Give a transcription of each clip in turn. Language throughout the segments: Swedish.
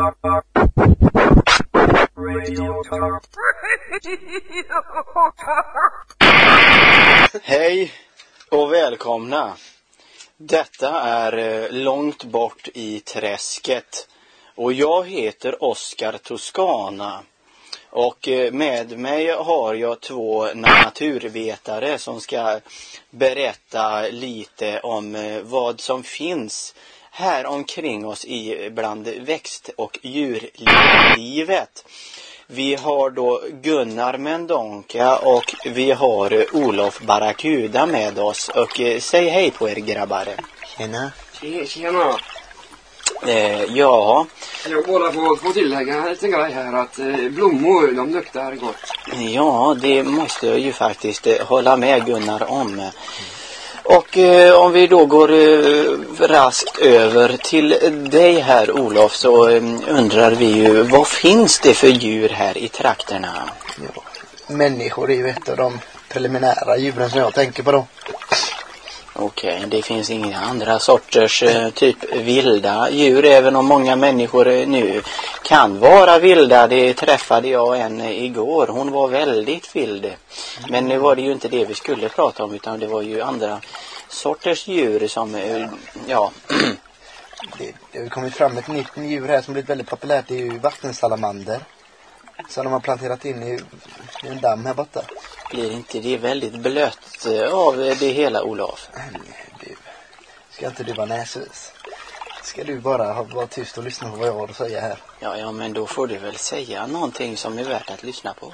Hej och välkomna. Detta är Långt bort i träsket. Och jag heter Oskar Toscana. Och med mig har jag två naturvetare som ska berätta lite om vad som finns här omkring oss bland växt- och djurlivet. Vi har då Gunnar Mendonca och vi har Olof Barracuda med oss. Och säg hej på er grabbar. Tjena. Tjena. Ja. Jag bara får tillägga en liten grej här att blommor, de luktar gott. Ja, det måste jag ju faktiskt hålla med Gunnar om. Och om vi då går raskt över till dig här Olof, så undrar vi ju, vad finns det för djur här i trakterna? Ja, människor är ju ett av de preliminära djuren som jag tänker på då. Okej, det finns inga andra sorters typ vilda djur, även om många människor nu kan vara vilda. Det träffade jag en igår, hon var väldigt vild. Men nu var det ju inte det vi skulle prata om, utan det var ju andra sorters djur som, ja. Det har kommit fram ett nytt djur här som blivit väldigt populärt, det är ju vattensalamander. Så de har planterat in i en damm här borta. Blir inte det väldigt blött av det hela, Olof? Ska inte du vara näsvis? Ska du bara vara tyst och lyssna på vad jag har att säga här? Ja, men då får du väl säga någonting som är värt att lyssna på.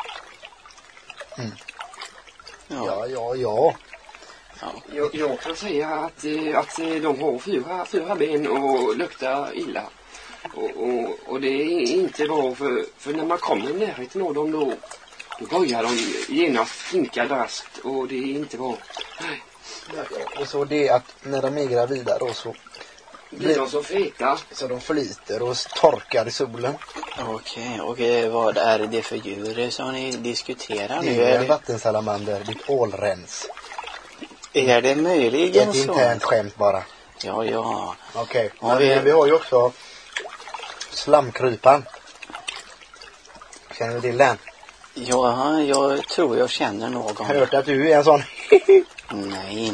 Mm. Ja. Ja. Jag kan säga att de har fyra ben och luktar illa. Och det är inte bra för när man kommer i närheten av dem då börjar de genast stinka draskt och det är inte bra. Nej. Och så det att när de är gravida då så blir de så feta. Så de flyter och torkar i solen. Okej, och vad är det för djur som ni diskuterar nu? Det är en vattensalamander, det är ålrens. Är det möjligen så? Det är ett internt skämt bara. Ja. Okej. Vi har ju också slamkrypan. Känner du till den? Ja, jag tror jag känner någon. Har hört att du är en sån? Nej,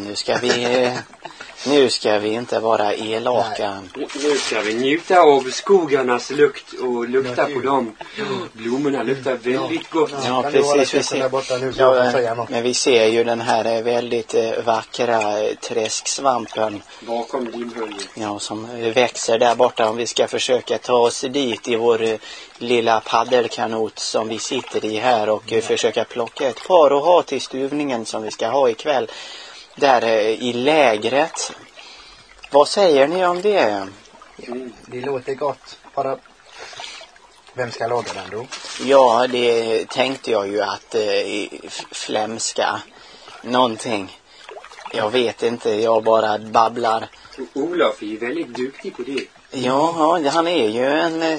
nu ska vi inte vara elaka. Nu ska vi njuta av skogarnas lukt och lukta på dem. Blommorna luktar väldigt gott. Ja, precis. Men vi ser ju den här väldigt vackra träsksvampen. Bakom din hörn. Ja, som växer där borta. Om vi ska försöka ta oss dit i vår lilla paddelkanot som vi sitter i här och försöka plocka ett par och ha till stuvningen som vi ska ha ikväll. Där i lägret. Vad säger ni om det? Det låter gott. Bara vem ska laga den då? Ja, det tänkte jag ju att flämska någonting. Jag vet inte, jag bara babblar. Olof är väldigt duktig på det. Ja, han är ju en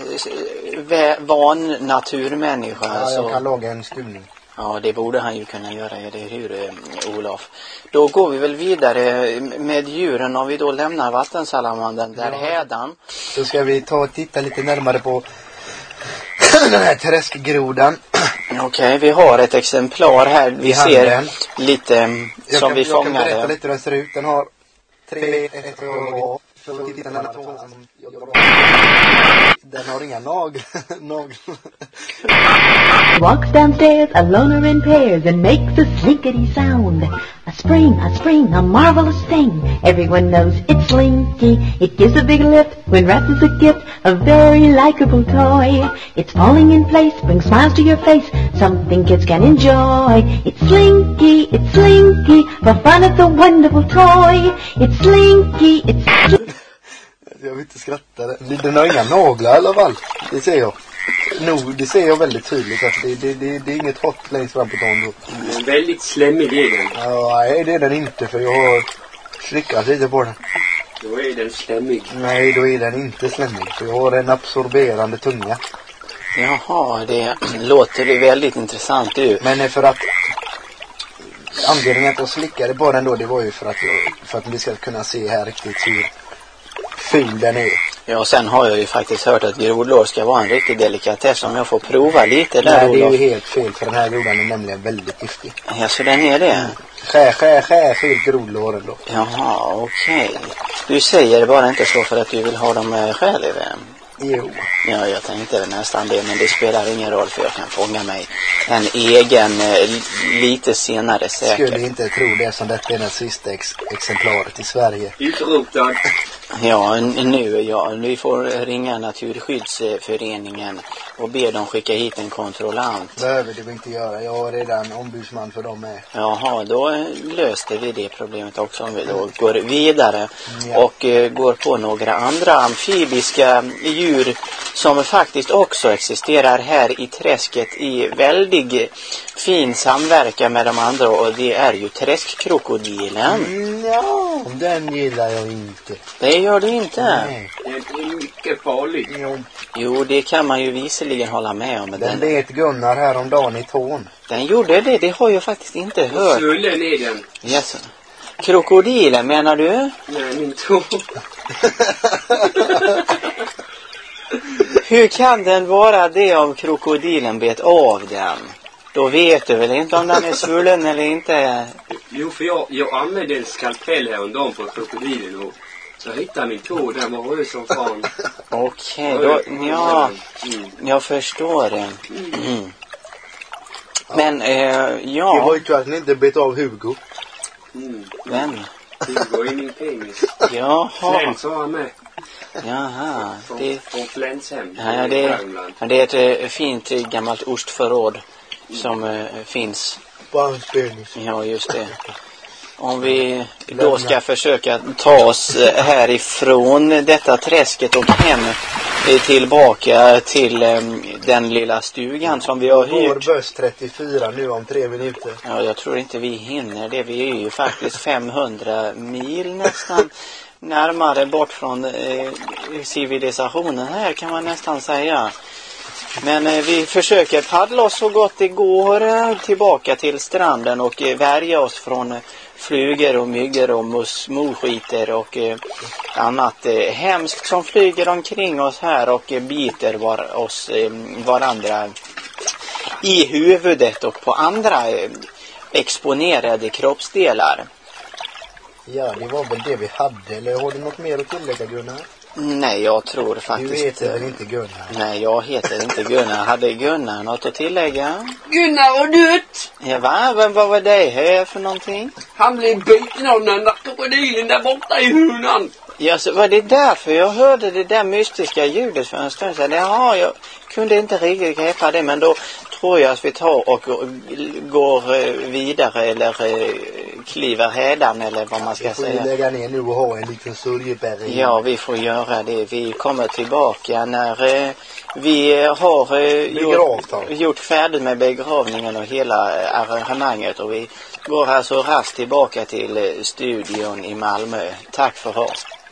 van naturmänniska. Ja, jag kan laga en stuvning. Ja, det borde han ju kunna göra, eller hur, Olof? Då går vi väl vidare med djuren om vi då lämnar vattensalamandern där hädan. Så ska vi ta och titta lite närmare på den här träskgrodan. Okej, vi har ett exemplar här. Vi ser lite som vi fångade. Jag kan berätta lite hur den ser ut. Den har 3 ögon. Den har inga naglar. Walks downstairs alone or in pairs and makes a slinkety sound. A spring, a marvelous thing. Everyone knows it's Slinky. It gives a big lift when wrapped as a gift. A very likable toy. It's falling in place, brings smiles to your face. Something kids can enjoy. It's Slinky, for fun it's a wonderful toy. It's Slinky, Jag vill inte skratta. Den har inga naglar i alla fall. Det ser jag. Det ser jag väldigt tydligt. Alltså, det är inget hot längst fram på dagen då. Väldigt slemmig är den. Ja, nej, det är den inte, för jag har slickat lite på den. Då är den slemmig. Nej, då är den inte slemmig. För jag har en absorberande tunga. Jaha, det låter väldigt intressant ut. Men för att anledningen att jag slickade på den då, det var ju för att vi ska kunna se här riktigt hur ful den är. Ja, sen har jag ju faktiskt hört att grodlår ska vara en riktig delikatess. Om jag får prova lite där. Nej, det är Olof. ju helt fel för den här grodan är nämligen väldigt giftig. Ja, så den är det. Skär fel grodlåren då. Jaha, okej. Du säger det bara inte så för att du vill ha dem själv. Jo. Ja, jag tänkte väl nästan det, men det spelar ingen roll för jag kan fånga mig en egen lite senare säkert. Skulle inte tro det som detta är den sista exemplaret i Sverige. Utrotad. Ja, nu ja. Vi får ringa Naturskyddsföreningen och be dem skicka hit en kontrollant. Behöver det inte göra. Jag är redan ombudsman för dem med. Jaha, då löste vi det problemet också om vi då går vidare Ja. och går på några andra amfibiska djur som faktiskt också existerar här i träsket i väldigt fin samverkan med de andra, och det är ju träskkrokodilen. Ja, den gillar jag inte. Det gör det inte. Nej. Det är mycket farligt. Jo, det kan man ju visserligen hålla med om. Men Den bet Gunnar här om dagen i tån. den gjorde det har jag faktiskt inte hört. Svullen är den. Yes. Krokodilen menar du? Nej, min tå. Hur kan den vara det om krokodilen bet av den? Då vet du väl inte om den är svullen eller inte? Jo, för jag använde en skalpell här en dag på krokodilen och så hittade min tå. Den var röd som fan. Okej, då, ja, jag förstår det. Mm. Men, Det ja, var ju tur att ni inte bet av Hugo. vem? Det var i min penis. Jaha, Fläns har han med. jaha. Det, Från Flänshem. ja, det är ett fint gammalt ostförråd som finns. På hans penis. Ja, just det. Om vi då ska försöka ta oss härifrån detta träsket och hem tillbaka till den lilla stugan som vi har Vår hyrt. buss 34 nu om 3 minuter. Ja, jag tror inte vi hinner det. Vi är ju faktiskt 500 mil nästan närmare bort från civilisationen här, kan man nästan säga. Men vi försöker paddla oss så gott det går tillbaka till stranden och värja oss från flugor och myggor och musmoskiter och annat hemskt som flyger omkring oss här och biter varandra i huvudet och på andra exponerade kroppsdelar. Ja, det var väl det vi hade. Eller har du något mer att tillägga, Gunnar? Nej, jag tror Du faktiskt... heter väl inte Gunnar? Nej, jag heter inte Gunnar. Hade Gunnar något att tillägga? Gunnar och dött! Ja, va? Vem var det här för någonting? Han blev biten av den där krokodilen där borta i hunan. Ja, så var det därför jag hörde det där mystiska ljudet för en stund sedan? Jaha, jag kunde inte riktigt greppa det, men då tror jag att vi tar och går vidare eller kliver hädan eller vad man ska Vi får ju säga. lägga ner nu och ha en liten sörjeberg. Ja, vi får göra det. Vi kommer tillbaka när vi har gjort färdigt med begravningen och hela arrangemanget, och vi går alltså rast tillbaka till studion i Malmö. Tack för oss.